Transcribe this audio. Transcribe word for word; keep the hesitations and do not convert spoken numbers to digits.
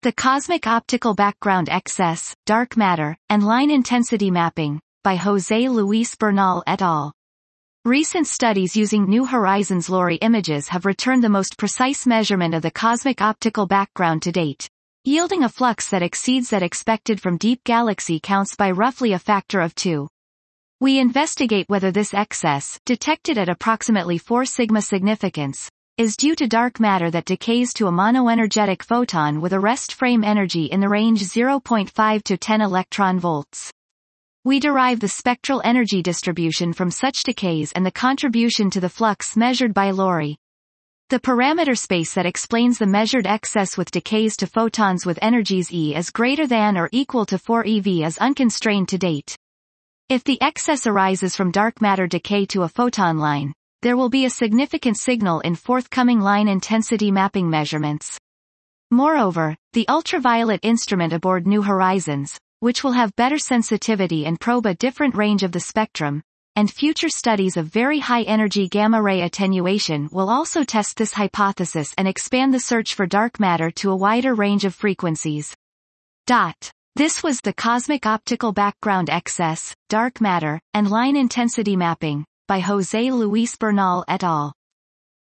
The Cosmic Optical Background Excess, Dark Matter, and Line Intensity Mapping, by José Luis Bernal et al. Recent studies using New Horizons LORRI images have returned the most precise measurement of the cosmic optical background to date, yielding a flux that exceeds that expected from deep galaxy counts by roughly a factor of two. We investigate whether this excess, detected at approximately four sigma significance, is due to dark matter that decays to a monoenergetic photon with a rest frame energy in the range zero point five to ten electron volts. We derive the spectral energy distribution from such decays and the contribution to the flux measured by LORRI. The parameter space that explains the measured excess with decays to photons with energies E is greater than or equal to four E V is unconstrained to date. If the excess arises from dark matter decay to a photon line, there will be a significant signal in forthcoming line intensity mapping measurements. Moreover, the ultraviolet instrument aboard New Horizons, which will have better sensitivity and probe a different range of the spectrum, and future studies of very high-energy gamma-ray attenuation will also test this hypothesis and expand the search for dark matter to a wider range of frequencies. Dot. This was the Cosmic Optical Background Excess, Dark Matter, and Line Intensity Mapping, by José Luis Bernal et al.